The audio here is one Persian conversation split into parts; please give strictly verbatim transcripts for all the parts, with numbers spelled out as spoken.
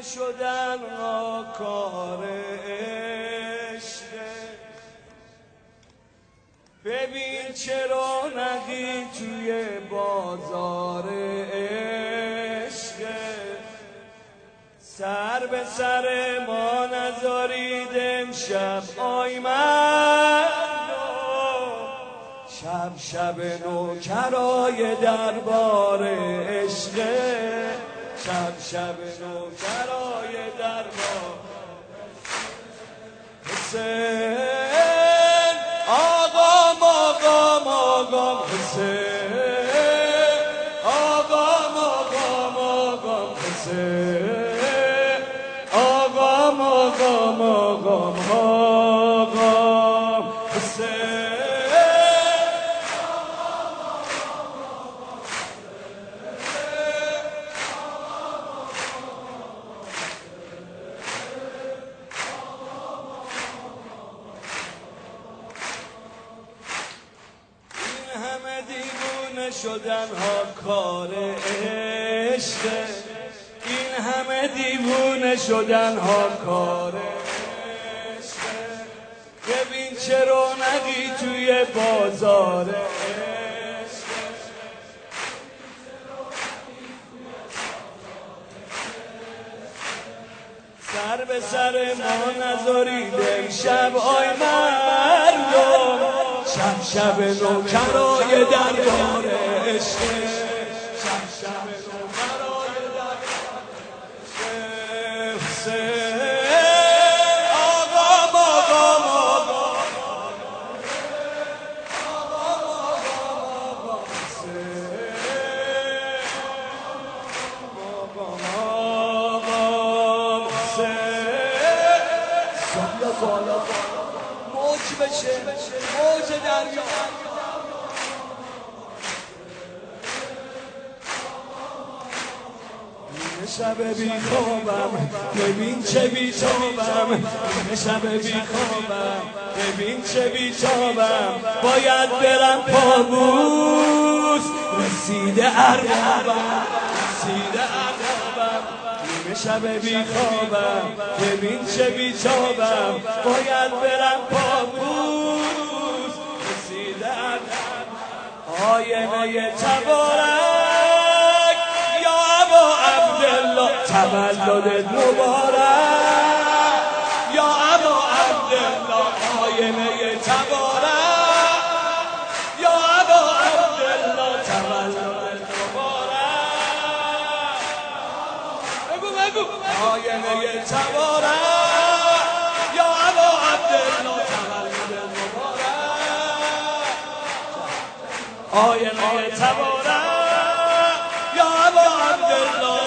شدن را کار عشقه. ببین چه رونقی توی بازار عشقه. سر به سر ما نذارید امشب آی مردم، شب شب نوکرای دربار عشقه. شب شب نوکرای دربار حسین. آقام آقام آقام حسین. آقام آقام آقام حسین. آقام آقام آقام آقام حسین. شدن ها کار عشقه. این همه دیوونه شدن ها کار عشقه. ببین چه رونقی توی بازار عشقه. سر به سر ما نذارید امشب آی مردم، شب شب نوکرای دربار عشقه. شب شب نوکرای دربار عشقه. آقام آقام آقام آقام آقام حسین. سالا بالا موج بشه، موج دریا. شب بی خوابم ببین چه بی تابم. شب بی خوابم ببین چه بی تابم. باید برم پابوس رسیده اربابم، رسیده اربابم. شب بی خوابم ببین چه بی تابم. باید برم پابوس رسیده اربابم. آینه تبارک یا ابا عبدالله، تولدت مبارک یا ابا عبدالله. آینه تبارک یا ابا عبدالله، تولدت مبارک. بگو بگو. آینه تبارک یا ابا عبدالله، تولدت مبارک. آینه تبارک یا ابا عبدالله.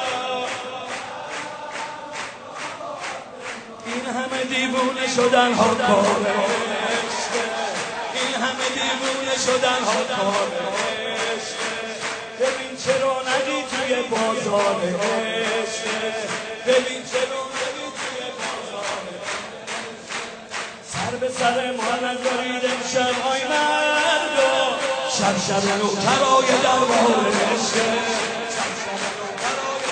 این همه دیوونه شدن ها کار عشقه. این همه دیوونه شدن ها کار عشقه. ببین چه رونقی توی بازار عشقه. ببین چه رونقی توی بازار عشقه. سر به سر ما نذارید امشب آی مردم، شب شب نوکرای دربار عشقه. شب شب نوکرای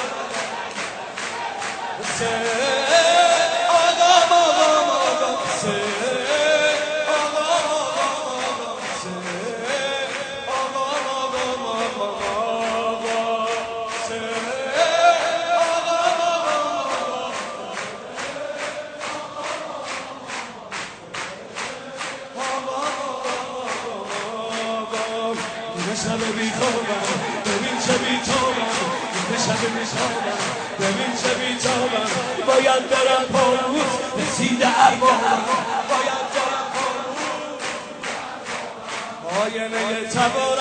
حسین. آقام آقام آقام حسین. آقام آقام آقام حسین. آقام آقام آقام آقام حسین. آقام آقام آقام. شب بی خوابم ببین چه بی تابم. شب بی خوابم ببین چه بی تابم. باید برم پابوس رسیده اربابم. باید برم پابوس. آینه تبارک